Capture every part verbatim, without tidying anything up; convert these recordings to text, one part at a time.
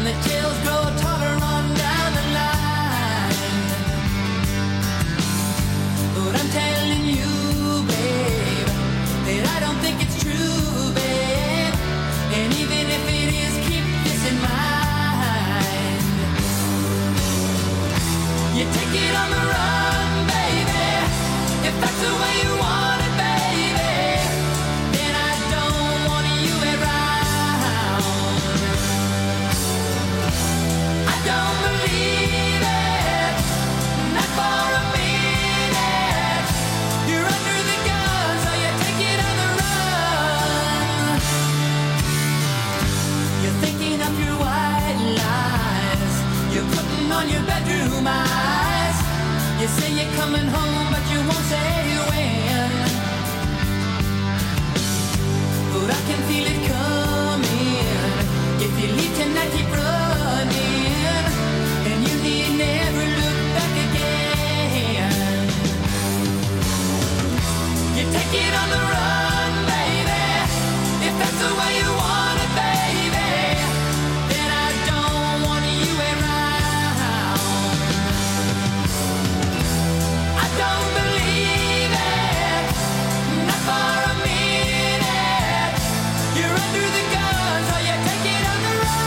the tales grow taller on down the line. But I'm telling you, babe, that I don't think it's true, babe. And even if it is, keep this in mind. You take it on the run, baby, if that's the way you want it, baby. Then I don't want you around. I don't believe it, not for a minute. You're under the gun, so you take it on the run. You're thinking of your white lies. You're putting on your bedroom eyes. You say you're coming home, but you won't say when. But I can feel it coming. If you leave tonight, keep running, and you need never look back again. You take it on the run, baby, if that's the way you want it, baby. Then I don't want you around. I don't believe it, not for a minute. You're under the gun, so you take it on the run.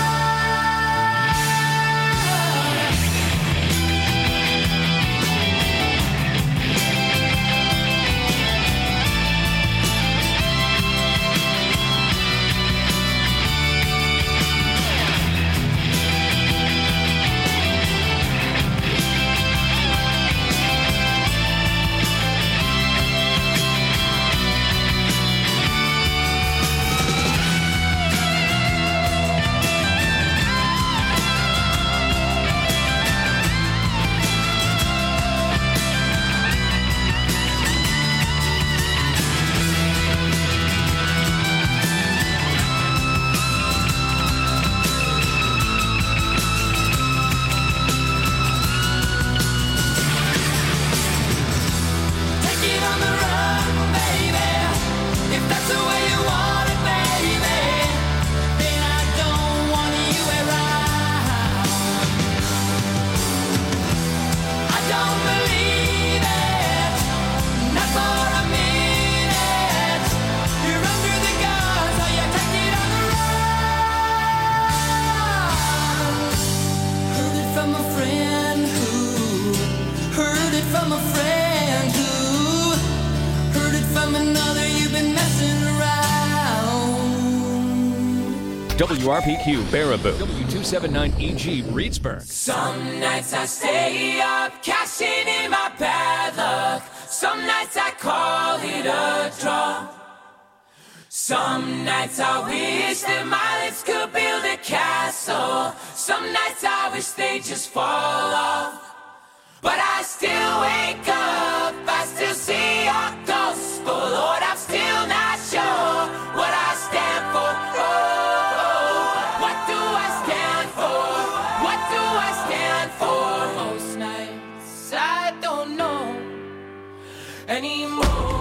Take it on the run, baby, if that's the way you want it, baby. Then I don't want you around. I don't believe it, not for a minute. You're under the gun, so you take it on the run. Heard it from a friend who heard it from a friend who heard it from another. You've been messing around. W R P Q Baraboo, W two seventy-nine E G Reedsburg. Some nights I stay up, cashing in my bad luck. Some nights I call it a draw. Some nights I wish that my lips could build a castle. Some nights I wish they just fall off. But I still wake up, I still see your ghost. Oh Lord, I'm still not sure what I stand for. Oh, oh, what do I stand for? What do I stand for? Most nights I don't know anymore.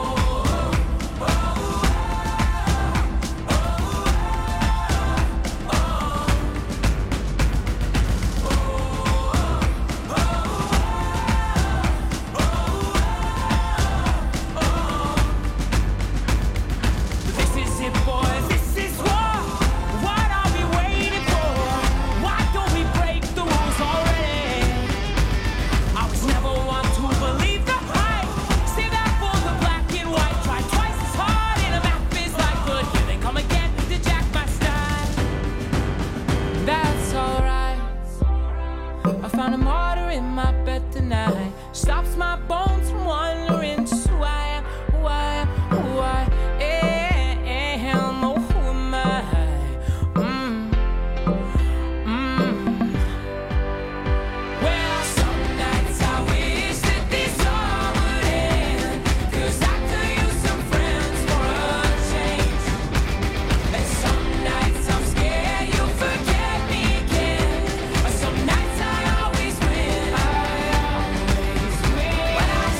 Stops my bones from wandering just who I am, who I am, who I am. Oh, who am I? Mm. Mm. Well, some nights I wish that this all would end, 'cause I could use some friends for a change. And some nights I'm scared you'll forget me again. Some nights I always win. I always win. But I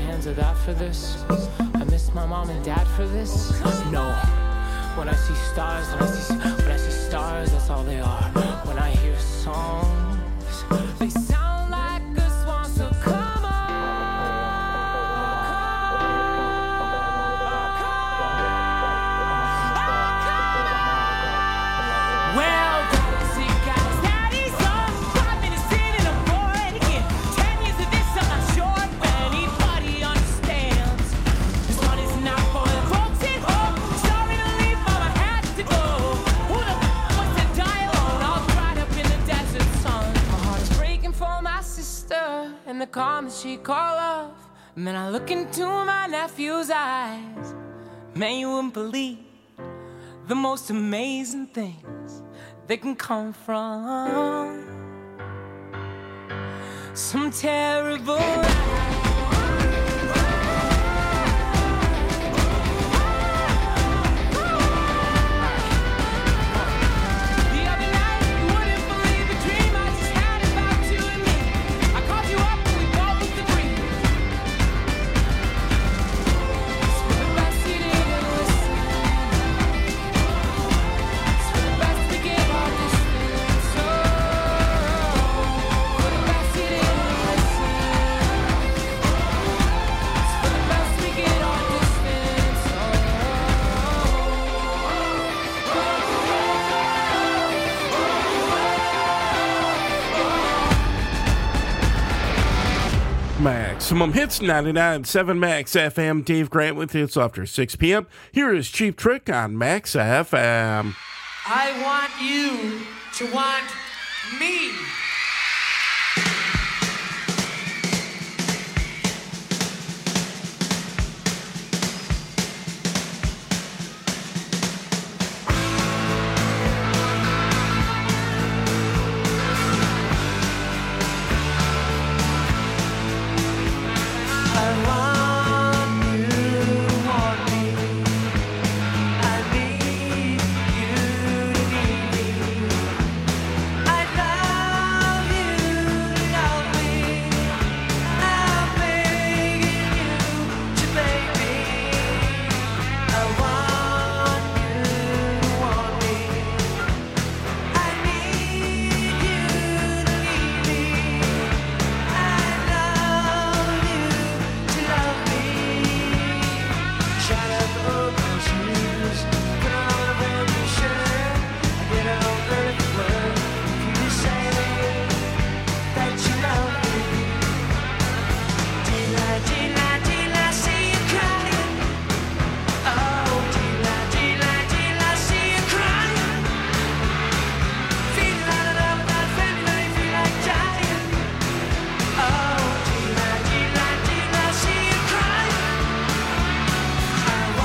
hands are that for this. I miss my mom and dad for this. No. When I see stars, when I see, when I see stars, that's all they are. When I hear songs, they sound like a swan, so come on. Well, guys, you guys, daddy's on five minutes in and I'm bored again. Ten years of this, I'm not sure if anybody understands. This one is not for the folks at home. Sorry to leave, mama had to go. Who the f wants to die alone? All dried up in the desert sun. My heart is breaking for my sister and the calm that she call love. And then I look into my nephew's eyes. Man, you wouldn't believe the most amazing things they can come from some terrible life. The other night, you wouldn't believe the dream I just had about you and me. I called you up and we both looked to breathe. It's for the best you didn't listen. It's for the best to get all this feeling. So, for the best you didn't listen. It's for the best we get all this feeling. So, Maximum Hits ninety-nine point seven Max F M. Dave Grant with you. It's after six p.m. Here is Cheap Trick on Max F M. I want you to want me. I want you to want me. I need you to need me. I love you to love me. I'm begging you to beg me. I want you to want me. I need you to need me. I love you to love me. Shut up, open shoes. Put on a brand new shirt. I get out early for work. You say that you love me. Till I, till I, till I see you crying. Oh, till I, till I, till I see you crying. Feel like a love without family, feel like dying. Oh, till I, till I, till I see you crying. I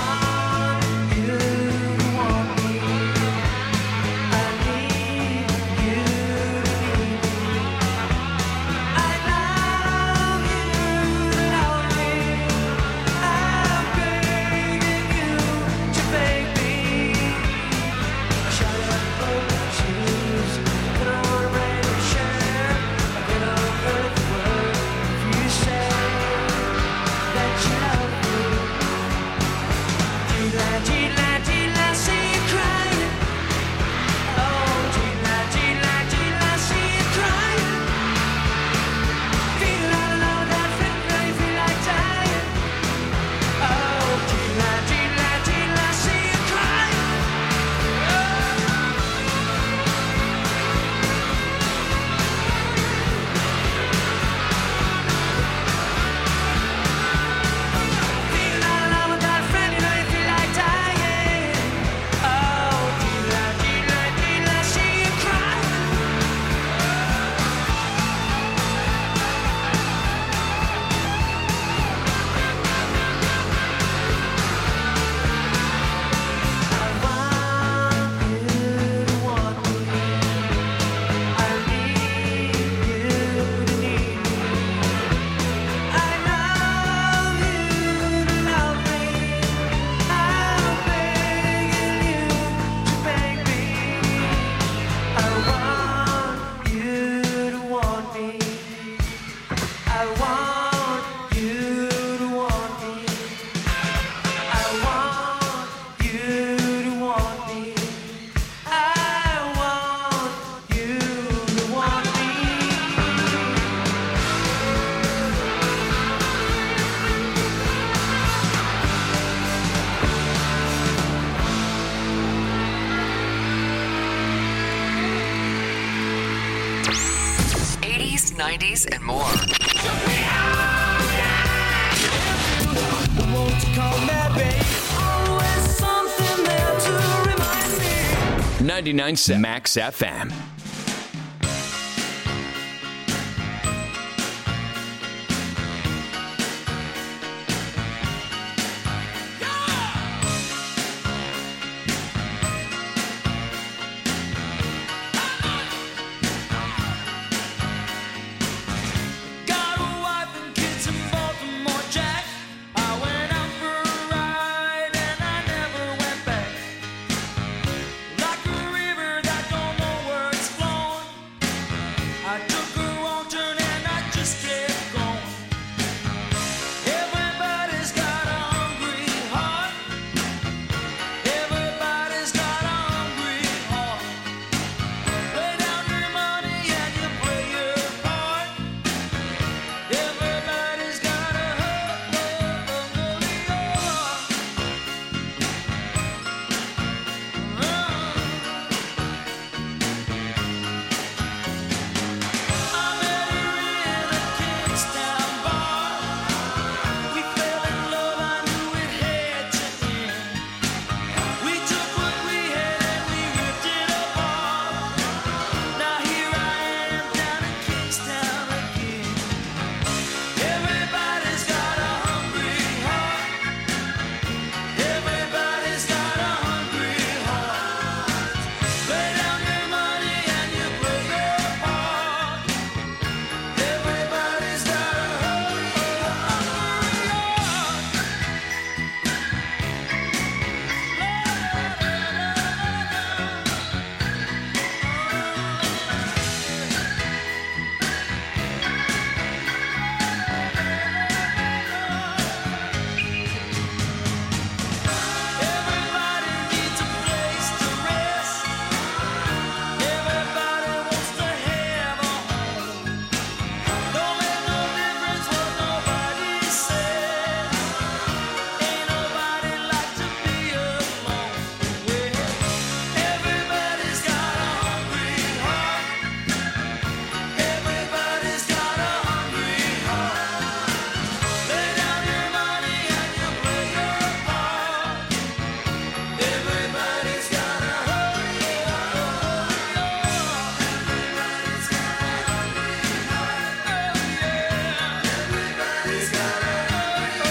nineties, and more. Won't you call me, babe? Always something there to remind me. ninety-nine point seven Max F M. Got a wife and kids in Baltimore, Jack. I went out for a ride and I never went back. Like a river that don't know where it's flowing. I took a wrong turn and I just kept going. Everybody's got a hungry heart. Everybody's got a hungry heart. Lay down your money and you play your part. Everybody's got a hungry heart. I met her in a Kingstown bar. We fell in love, I knew it had to end. We took what we had and we ripped it apart. Now here I am down in Kingstown again. Everybody's got a hungry heart. Everybody's got a hungry heart. Lay down your money and you play your part. Everybody's got a hungry Everybody needs a place to rest. Everybody wants to have a home. Don't make no difference what nobody says. Ain't nobody like to be alone. Well, everybody's got a hungry heart. Everybody's got a hungry heart. Lay down your money and you play your part. Everybody's got a hungry heart. Everybody's got a hungry heart. Oh yeah. Everybody's got a hungry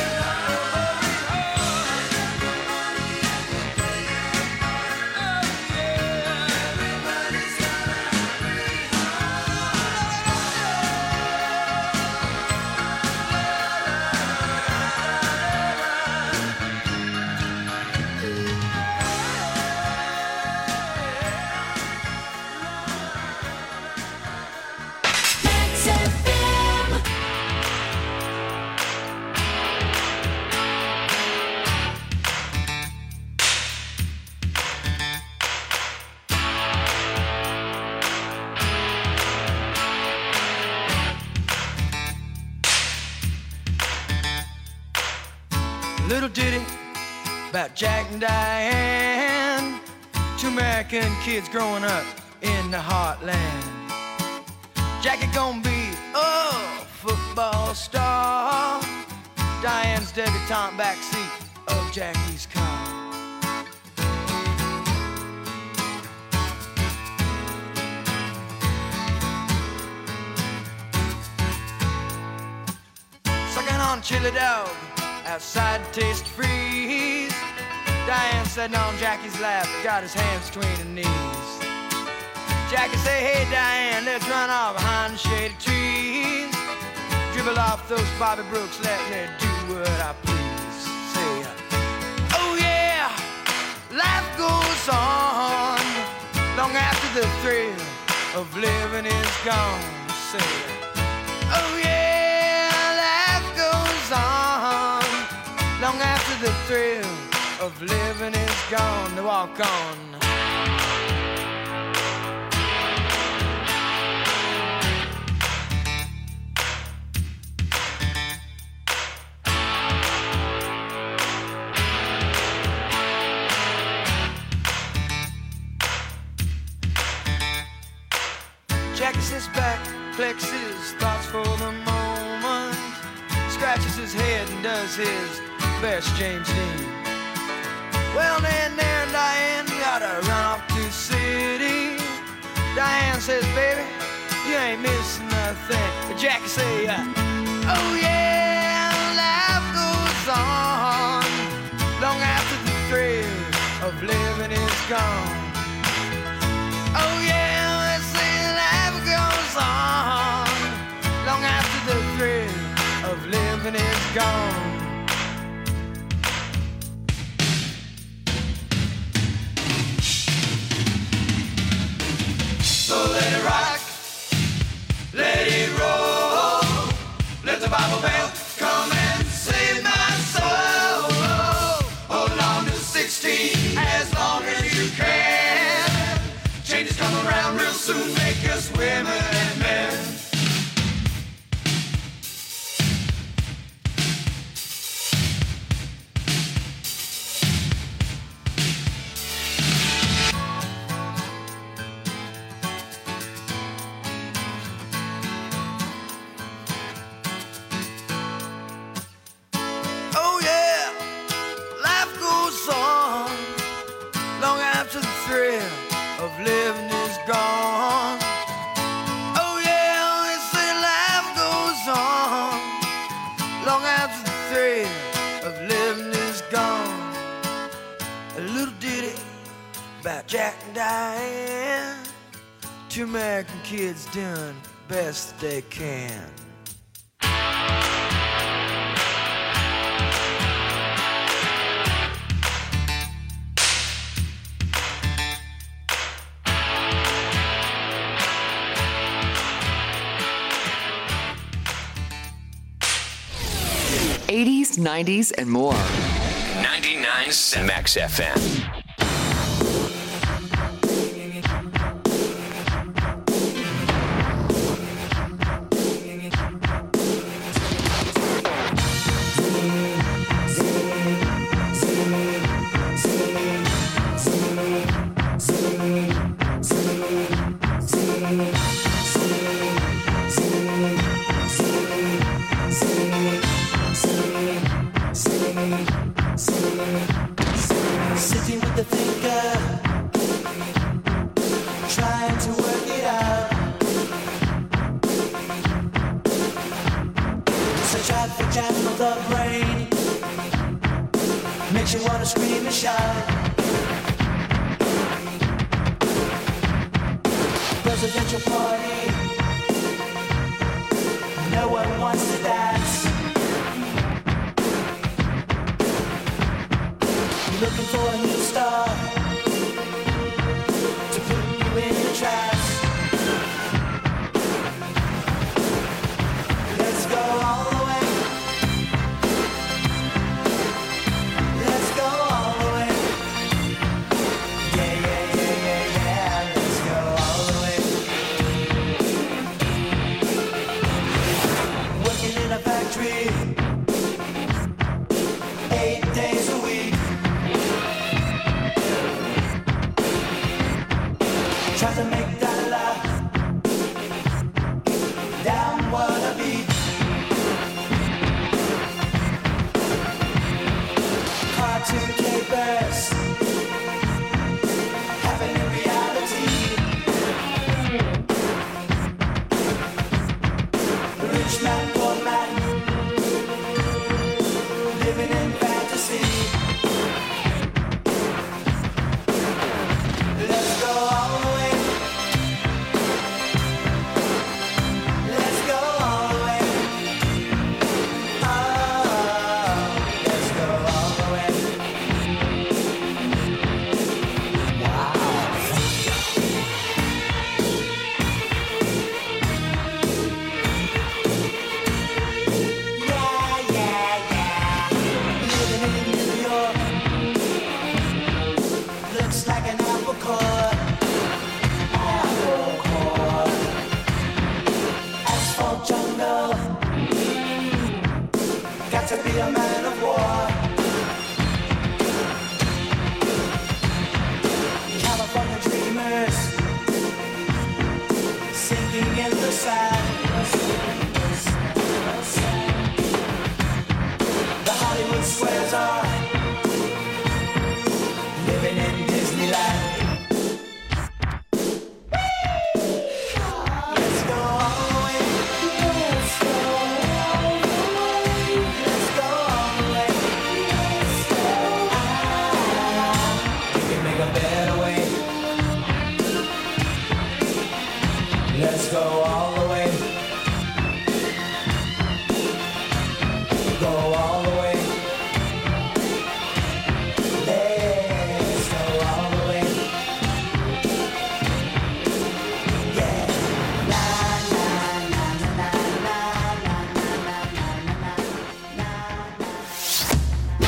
Max F M. Little ditty about Jack and Diane, two American kids growing up in the heartland. Jackie gonna be a football star. Diane's debutante backseat of Jackie's car. Sucking on chili dog outside to taste the freeze. Diane sitting on Jackie's lap, got his hands between her knees. Jackie say, hey Diane, let's run off behind the shady trees. Dribble off those Bobby Brooks, let me do what I please. Say, oh yeah, life goes on long after the thrill of living is gone. Say, oh yeah, life goes on long after the thrill of living is gone. To walk on. Jackie sits back, flexes his head and does his best James Dean. Well, then there Diane gotta run off to the city. Diane says, baby, you ain't missing nothing. But Jackie say, uh, oh yeah, life goes on long after the thrill of living is gone. Oh yeah, they say life goes on long after the thrill of living is gone. So let it rock, let it roll, let the Bible bell come and save my soul. Hold on to sixteen as long as you can. Changes come around real soon, make us women and men. Oh yeah, life goes on long after the thrill of living is gone. Oh yeah, they say life goes on long after the thrill of living is gone. A little ditty about Jack and Diane, two American kids doing best they can. eighties, nineties, and more. ninety-nine Max F M. Sitting with the thinker, trying to work it out. Such traffic jam of the brain makes you wanna scream and shout. Presidential party, no one wants to dance. Looking for a new star to put you in a trance. Let's go all the way. Let's go all the way. Yeah, yeah, yeah, yeah, yeah. Let's go all the way. Working in a factory, eight days a week. Try to make that laugh down what I beat. Cartoon capers having a reality. Rich man, poor man, living in fantasy. Let's go all the way. Let's go all the way. Oh, let's go all the way.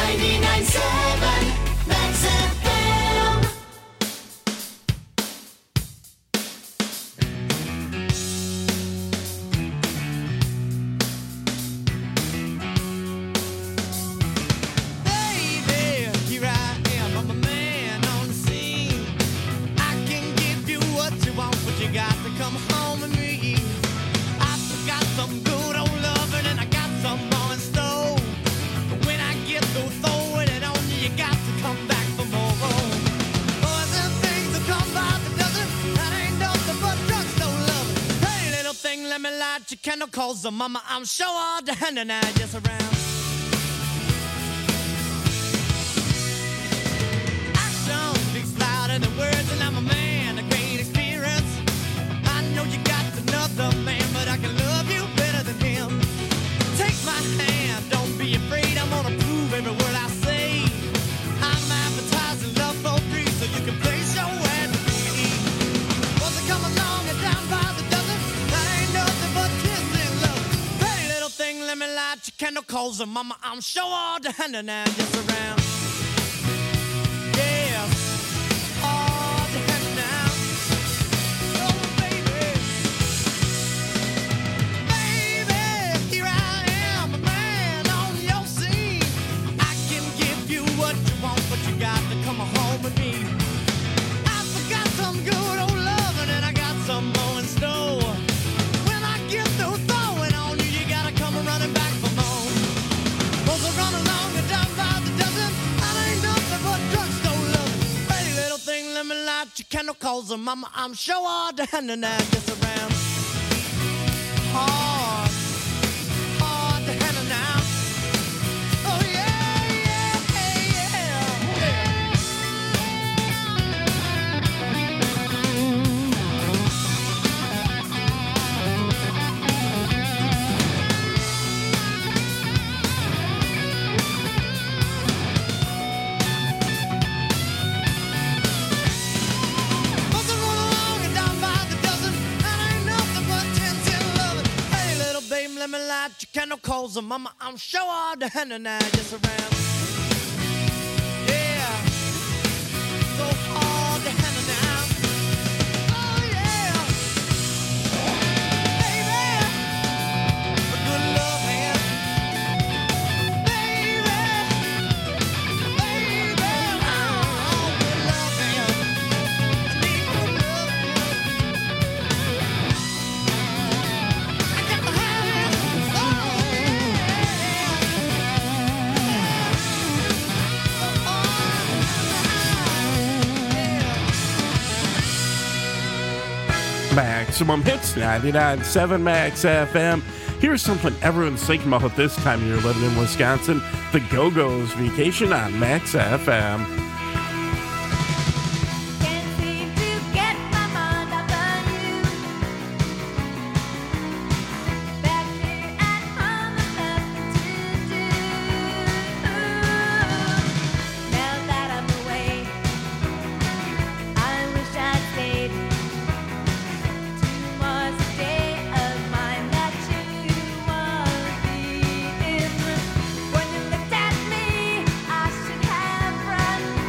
ninety-nine point seven Max F M. Baby, here I am, I'm a man on the scene. I can give you what you want, but you got to come home with me. I got some good old loving and I got some more in store. But when I get through throwing it on you, you got to come back for more. Boys and things will come by the dozen. That ain't nothing but drugstore love. Hey, little thing, let me light your candle, cause the mama, I'm sure all the hand and I just around. Action speaks louder than words, and I'm a man, a great experience. I know you got another man, but I can love you better than him. Take my hand, don't be afraid, I'm gonna prove every word I say. I'm advertising love for free, so you can place your ad to me. Once I come along and down by the dozen, that ain't nothing but kissing love. Hey, little thing, let me light your candle, cause mama, I'm sure all the hand and I just around. Yeah, all the hand now. Oh, baby. Baby, here I am, a man on your scene. I can give you what you want, but you got to come home with me. I forgot some good old loving and I got some more in store. When I get through throwing on you, you gotta come running back for more. Cause I run along and down by the dozen. That ain't nothing but drugstore loving. Pretty little thing, let me light your candle, cause mama, I'm sure all the hand and I just around. Hard, hard to handle now. Oh yeah, yeah, yeah, yeah. Must have run along and down by the dozen. That ain't nothing but ten, ten loving. Hey, little babe, let me light your candle, cause mama, I'm sure all the hand and I just around. Yeah, so hard to handle now. Oh yeah, baby, a good love hand. Baby, baby, oh, good love hand. I need good love hand. I got the hand. Oh Maximum Hits, ninety-nine point seven Max F M. Here's something everyone's thinking about this time of year living in Wisconsin. The Go-Go's Vacation on Max F M. Can't seem to get my mind off on you. Back here at home, nothing to do. Now that I'm away, I wish I'd stayed. Two more days of mine that you won't be in. When you looked at me, I should have run.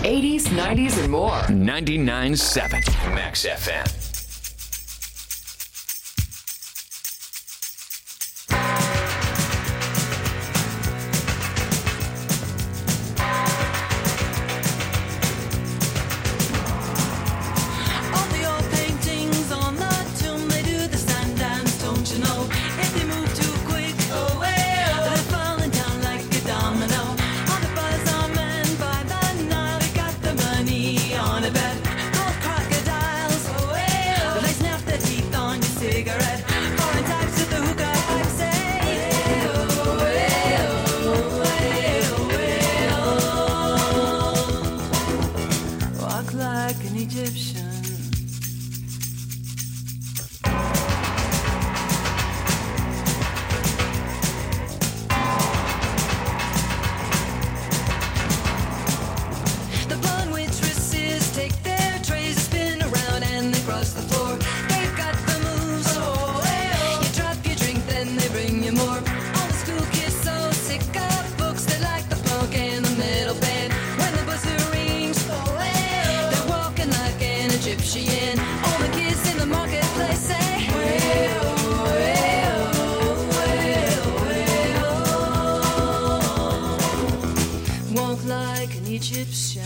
eighties, nineties, and more. ninety-nine point seven Max F M. All the old paintings on the tomb, they do the sun dance, don't you know? If they move too quick, oh well, they're falling down like a domino. All the buzz on men by the Nile, they got the money on a bet. Gold crocodiles, oh well, they snap their teeth on your cigarette. Foreign types with the hookah pipe say, oh well, oh well, walk like an Egyptian. The blonde waitresses take their trays and spin around and they cross the floor. They've got the moves. Oh, well. You drop your drink, then they bring you more. All the school kids so sick of books, they like the punk and the metal band. When the buzzer rings, oh, well. They're walking like an Egyptian. All the kids in the marketplace say, well, well, well, well. Walk like an Egyptian.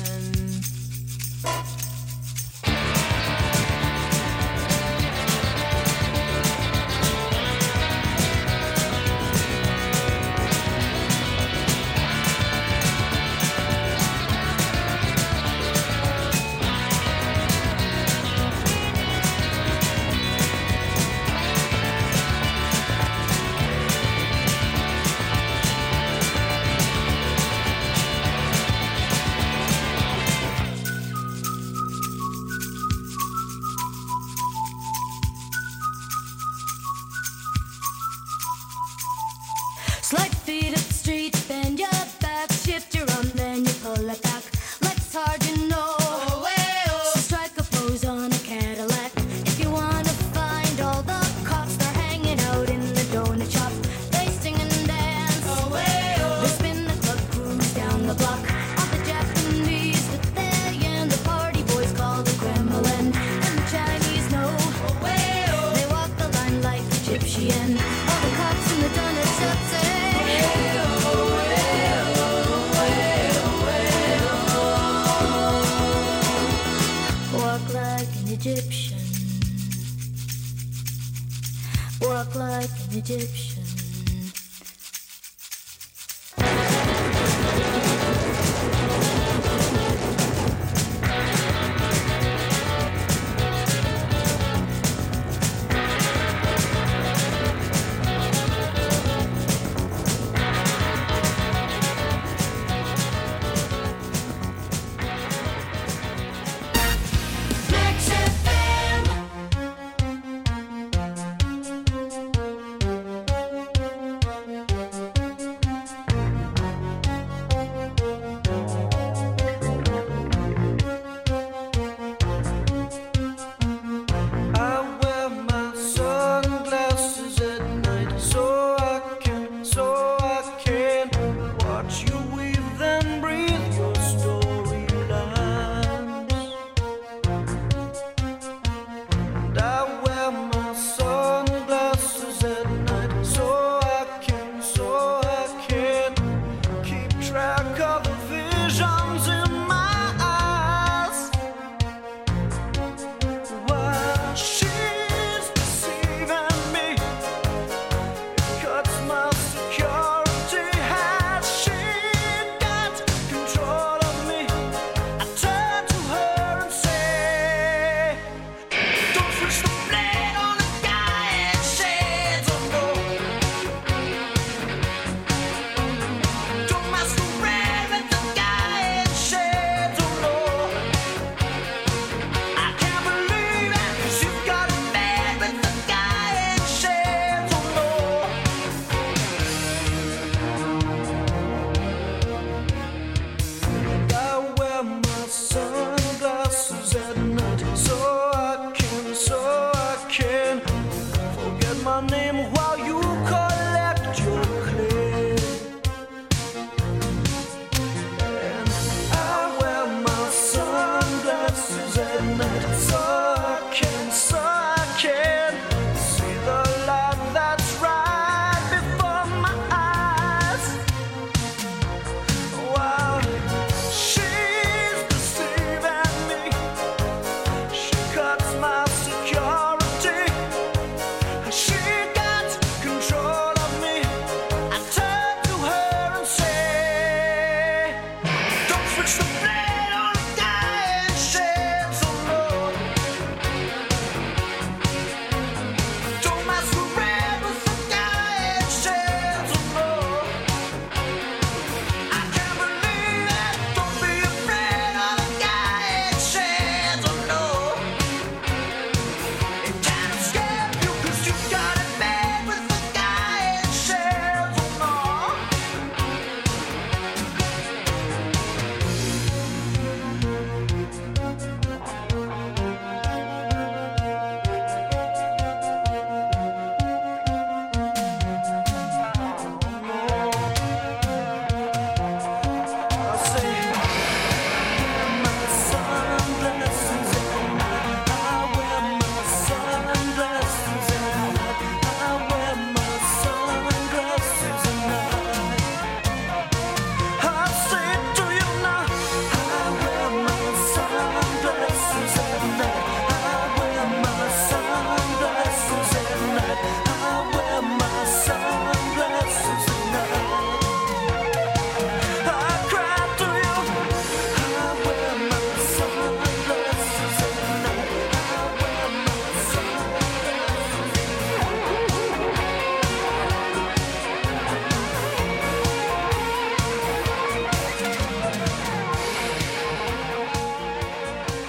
Slide feet up the street, bend your back, shift your arm, then you pull it back. Legs hard, you know. Oh, well. So strike a pose on a Cadillac. If you wanna find all the cops, they're hanging out in the donut shop. They sing and dance. Oh, well. They spin the club, cruise down the block. All the Japanese with their yen, the party boys call the Kremlin, and the Chinese know. Oh, well. They walk the line like Egyptian. All the cops in the donut shop say, walk like an Egyptian. Walk like an Egyptian. Max F M.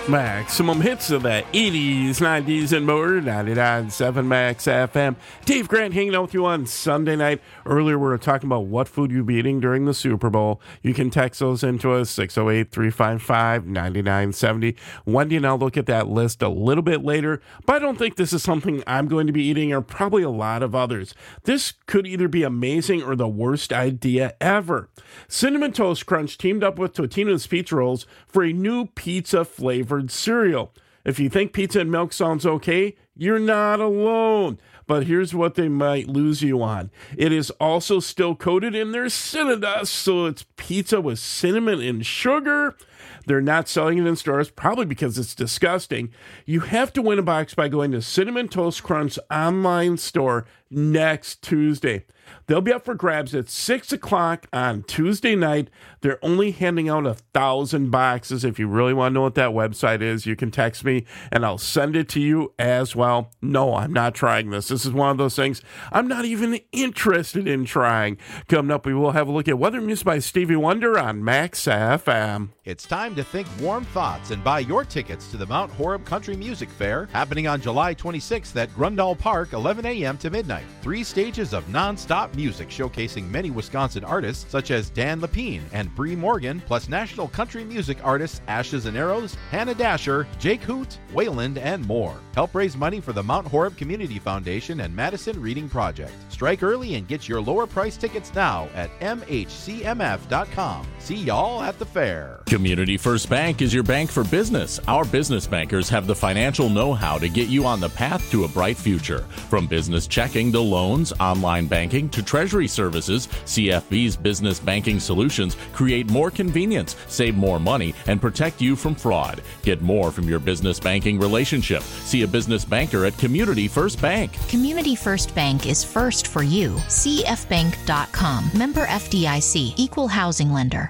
Maximum hits of the eighties, nineties, and more. ninety-nine point seven Max F M. Dave Grant hanging out with you on Sunday night. Earlier, we were talking about what food you'll be eating during the Super Bowl. You can text those into us, six oh eight, three five five, nine nine seven oh. Wendy and I'll look at that list a little bit later, but I don't think this is something I'm going to be eating, or probably a lot of others. This could either be amazing or the worst idea ever. Cinnamon Toast Crunch teamed up with Totino's Pizza Rolls for a new pizza-flavored cereal. If you think pizza and milk sounds okay, you're not alone. But here's what they might lose you on. It is also still coated in their Cinnadust, so it's pizza with cinnamon and sugar. They're not selling it in stores, probably because it's disgusting. You have to win a box by going to Cinnamon Toast Crunch online store next Tuesday. They'll be up for grabs at six o'clock on Tuesday night. They're only handing out a thousand boxes. If you really want to know what that website is, you can text me and I'll send it to you as well. No, I'm not trying this. This is one of those things I'm not even interested in trying. Coming up, we will have a look at Weather Music by Stevie Wonder on Max F M. It's time to think warm thoughts and buy your tickets to the Mount Horeb Country Music Fair, happening on July twenty-sixth at Grundall Park, eleven a.m. to midnight. Three stages of non-stop music showcasing many Wisconsin artists such as Dan Lepine and Bree Morgan, plus national country music artists Ashes and Arrows, Hannah Dasher, Jake Hoot, Wayland, and more. Help raise money for the Mount Horeb Community Foundation and Madison Reading Project. Strike early and get your lower price tickets now at m h c m f dot com. See y'all at the fair. Community First Bank is your bank for business. Our business bankers have the financial know-how to get you on the path to a bright future. From business checking to loans, online banking to treasury services, C F B's business banking solutions create more convenience, save more money, and protect you from fraud. Get more from your business banking relationship. See a business banker at Community First Bank. Community First Bank is first for you. c f bank dot com. Member F D I C. Equal housing lender.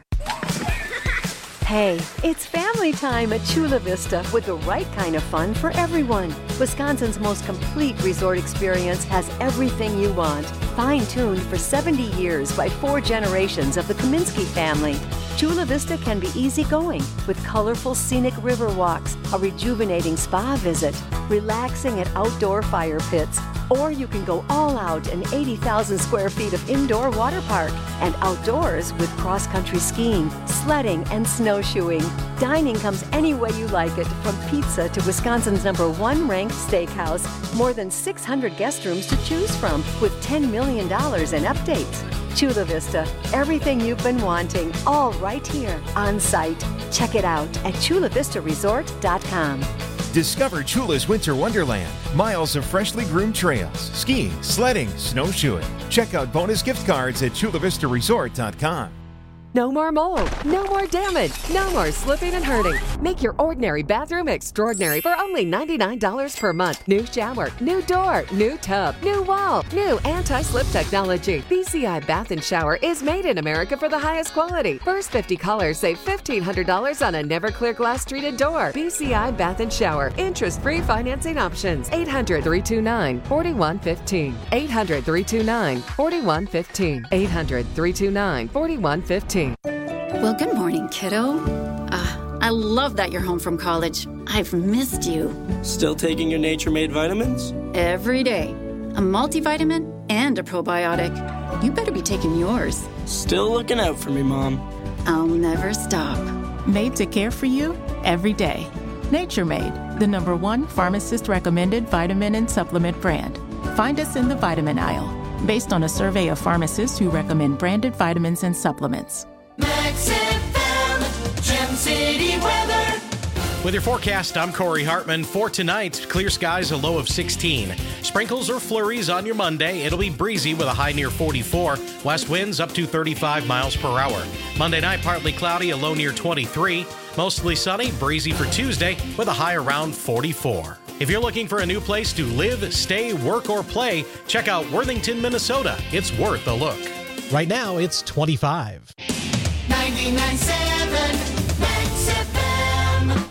Hey, it's family time at Chula Vista with the right kind of fun for everyone. Wisconsin's most complete resort experience has everything you want. Fine-tuned for seventy years by four generations of the Kaminsky family. Chula Vista can be easygoing with colorful scenic river walks, a rejuvenating spa visit, relaxing at outdoor fire pits, or you can go all out in eighty thousand square feet of indoor water park and outdoors with cross-country skiing, sledding, and snowshoeing. Dining comes any way you like it, from pizza to Wisconsin's number one ranked steakhouse. More than six hundred guest rooms to choose from with ten million dollars in updates. Chula Vista, everything you've been wanting, all right here on site. Check it out at chula vista resort dot com. Discover Chula's Winter Wonderland. Miles of freshly groomed trails, skiing, sledding, snowshoeing. Check out bonus gift cards at chula vista resort dot com. No more mold, no more damage, no more slipping and hurting. Make your ordinary bathroom extraordinary for only ninety-nine dollars per month. New shower, new door, new tub, new wall, new anti-slip technology. B C I Bath and Shower is made in America for the highest quality. First fifty callers save fifteen hundred dollars on a never clear glass treated door. B C I Bath and Shower. Interest-free financing options. eight hundred, three two nine, four one one five. eight hundred, three two nine, four one one five. eight hundred, three two nine, four one one five. Well, good morning, kiddo. Uh, I love that you're home from college. I've missed you. Still taking your Nature Made vitamins? Every day. A multivitamin and a probiotic. You better be taking yours. Still looking out for me, Mom. I'll never stop. Made to care for you every day. Nature Made, the number one pharmacist-recommended vitamin and supplement brand. Find us in the vitamin aisle, based on a survey of pharmacists who recommend branded vitamins and supplements. Max F M, Gem City weather. With your forecast, I'm Corey Hartman. For tonight, clear skies, a low of sixteen. Sprinkles or flurries on your Monday. It'll be breezy with a high near forty-four. West winds up to thirty-five miles per hour. Monday night, partly cloudy, a low near twenty-three. Mostly sunny, breezy for Tuesday with a high around forty-four. If you're looking for a new place to live, stay, work, or play, check out Worthington, Minnesota. It's worth a look. Right now, it's twenty-five. ninety-nine point seven Max F M.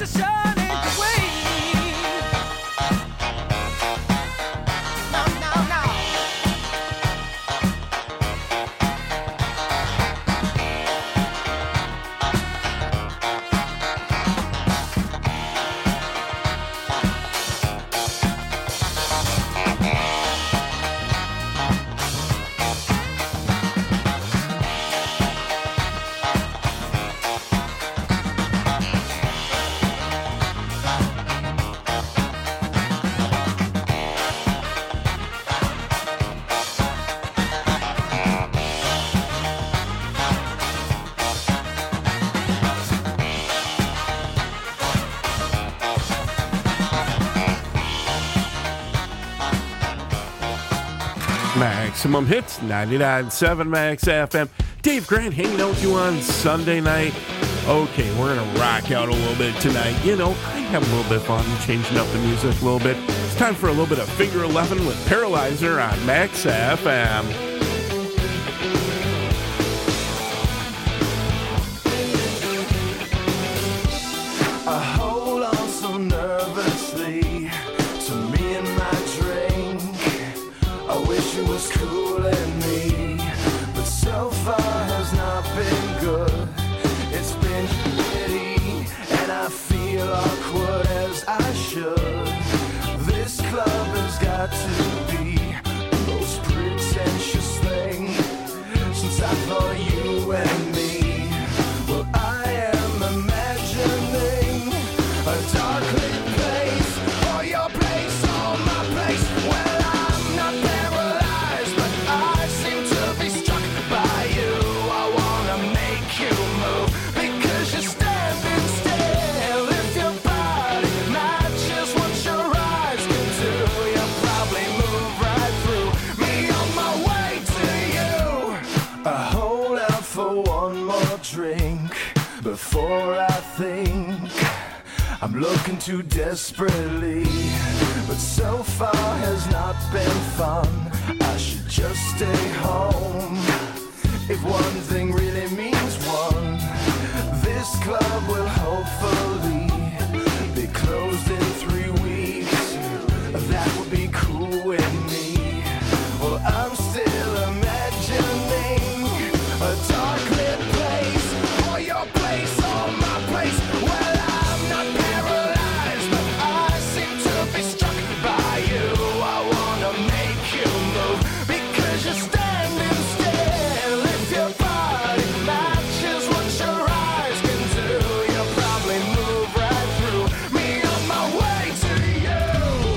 the sun ain't the way. No, no, no. Maximum Hits, ninety-nine point seven Max F M. Dave Grant hanging out with you on Sunday night. Okay, we're going to rock out a little bit tonight. You know, I have a little bit of fun changing up the music a little bit. It's time for a little bit of Figure eleven with Paralyzer on Max F M. I hold on so nervously to me and my drink. I wish it was cooling me, but so far has not been good. It's been shitty, and I feel awkward as I should. This club has got to be the most pretentious thing since I thought you and me. Well, I am imagining a dark lit place, or your place, or my place. Well, I'm not paralyzed, but I seem to be struck by you. I wanna make you move because you're standing still. If your body matches what your eyes can do, you'll probably move right through me on my way to you. I hold out for one more drink before I think I'm looking too desperately, but so far has not been fun. I should just stay home. If one thing really means one, this club will hopefully be closed in three weeks. That would be cool with me. Well, I'm still imagining a dark lit place, or your place, or my place. Well, I'm not paralyzed, but I seem to be struck by you. I wanna make you move because you're standing still. If your body matches what your eyes can do, you'll probably move right through me on my way to you.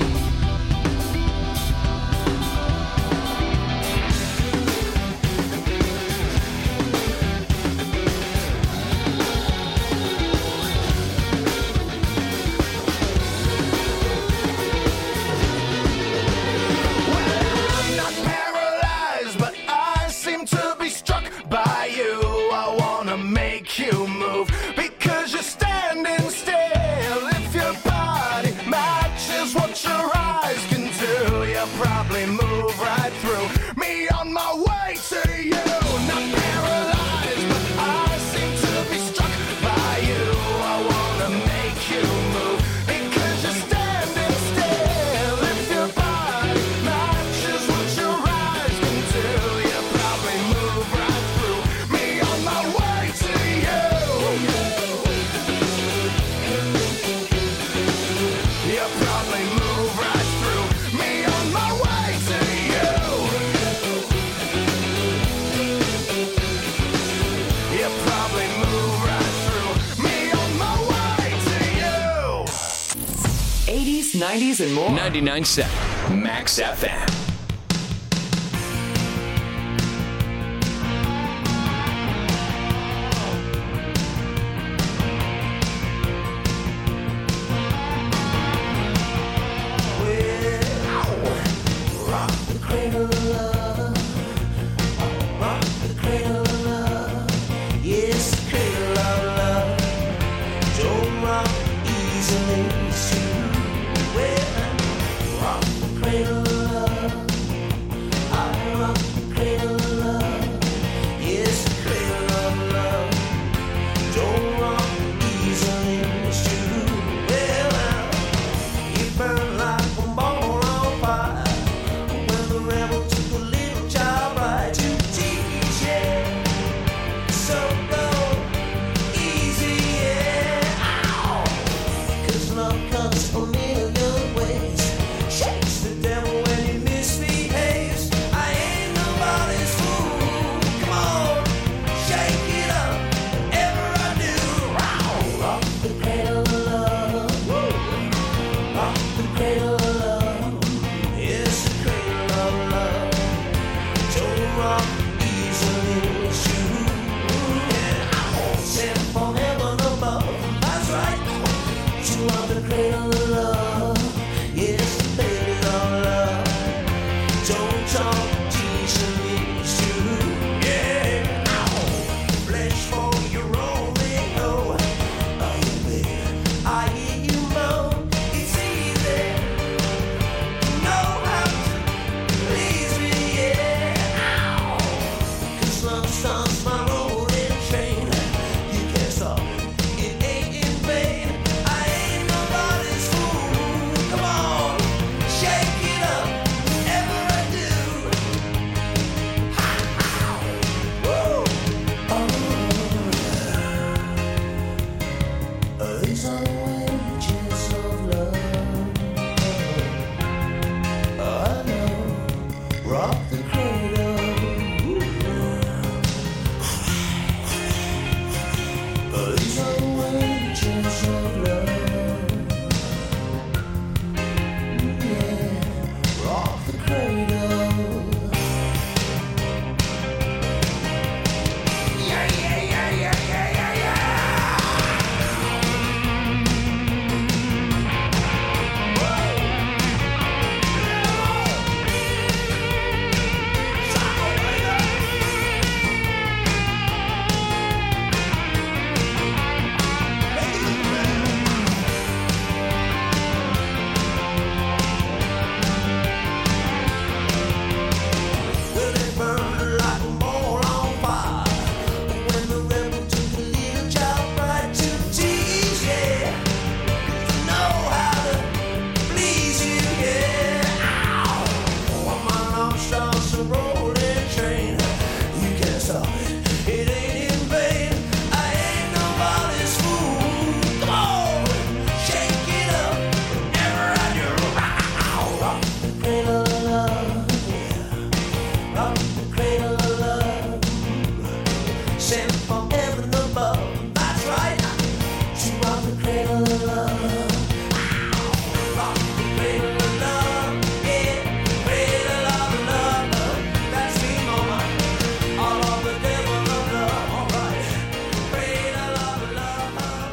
I'm not paralyzed, but I seem to be struck by you. I wanna make you move because you're standing still. If your body matches what your eyes can do, you'll probably move right through me on my way to you. Not paralyzed, but I seem to be struck by you. I wanna make you move because you're standing still. If your body matches what your eyes can do, you'll probably move right through me on my way to you. You'll probably move right through me on my way to you. You'll probably move right through me on my way to you. eighties, nineties, and more. ninety-nine point seven Max F M. Rock the cradle of love. Rock the cradle of love. Yes, the cradle of love. Don't rock easily, it's true. Well, rock the cradle of love. I rock the cradle of love. Yes, the cradle of love. Don't rock easily, it's true. That's right. You want the cradle of love. Yes, baby, love, love. Don't talk, tease me, it's true. Yeah. Ow. Flesh for your Romeo. Oh, baby, I hear you moan. It's easy. Know how to please me, yeah. Ow. 'Cause love starts my rolling train. You can't stop it. It ain't in vain. I ain't nobody's fool. Come on, shake it up. Whatever I do. Ha, ow. Woo. Oh, yeah. These are the wages of love. I know. Rock the cradle. These are the wages of love. Yeah, rock the cradle. Yeah, yeah, yeah, yeah, yeah, yeah, yeah. Well, they burned like a mole on fire. When the rebel took the little child right to tease, yeah. To know how to please you, yeah. Ow. When my love starts a rolling train, you can't stop it. It ain't in vain. I ain't nobody's fool. Come on, shake it up. Whatever I do. Ow. Rock the cradle of love, yeah. Rock the cradle of love. Sent from heaven above. That's right. To rock the cradle of love. Rock the cradle of love. Yeah. Cradle of love. That's me, mama. All of the devil of love. All right. Cradle of love.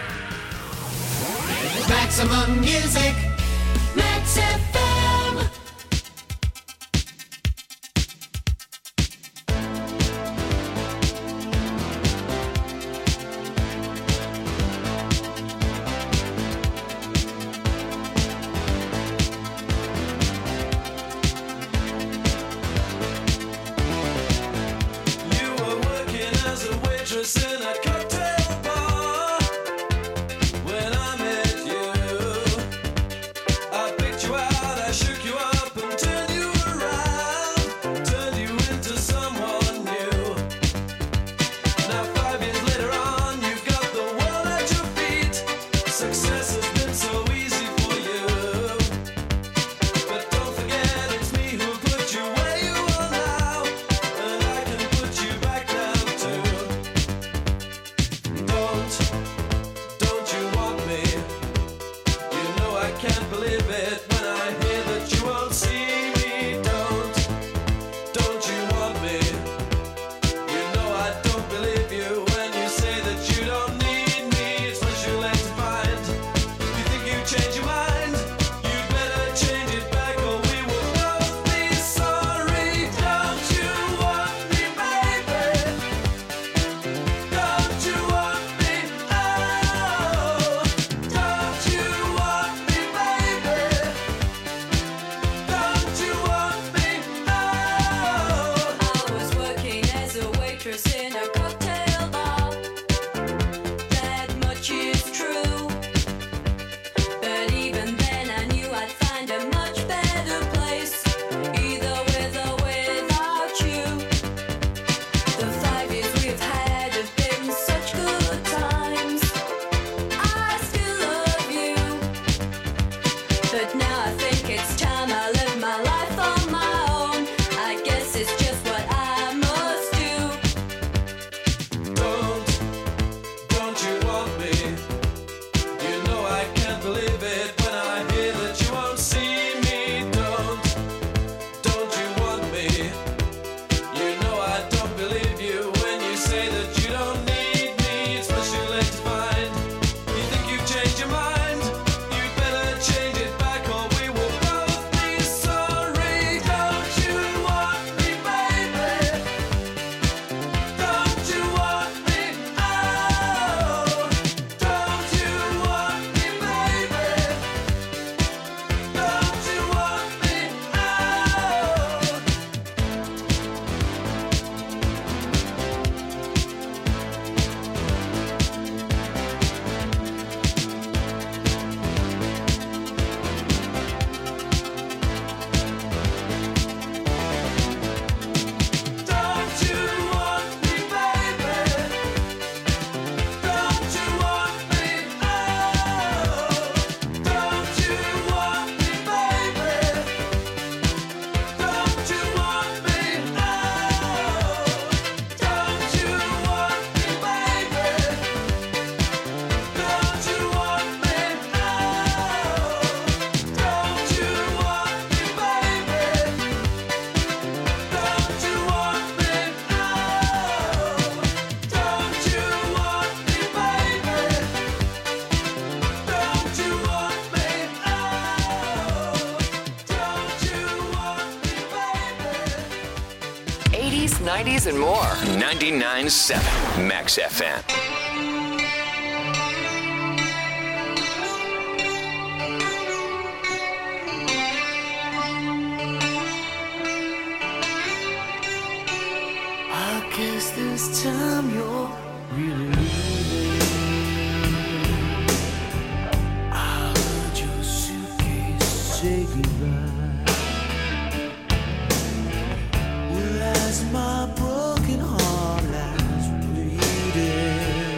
Maximum music. Max F M. You were working as a waitress in a cocktail bar when I met you. I picked you out, I shook you up and turned you around, turned you into someone new. Now five years later on, you've got the world at your feet. Success has been so easy for you. But don't forget it's me who put you where you are now, and I can put you back down too. Don't, don't you want me? You know I can't believe it when I hear that you won't see me. Don't, don't you want me? You know I don't believe you when you say that you don't need me. It's what you like to find. You think you change your mind? You'd better change it back or we will both be sorry. Don't you want me, baby? Don't you want me? Oh, don't you want me, baby? nineties, and more. ninety-nine point seven Max F M. I guess this time you're really leaving. I heard your suitcase say goodbye. Well, as my broken heart lies bleeding,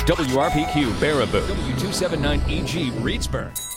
W R P Q Baraboo, W two seventy-nine E G Reedsburg.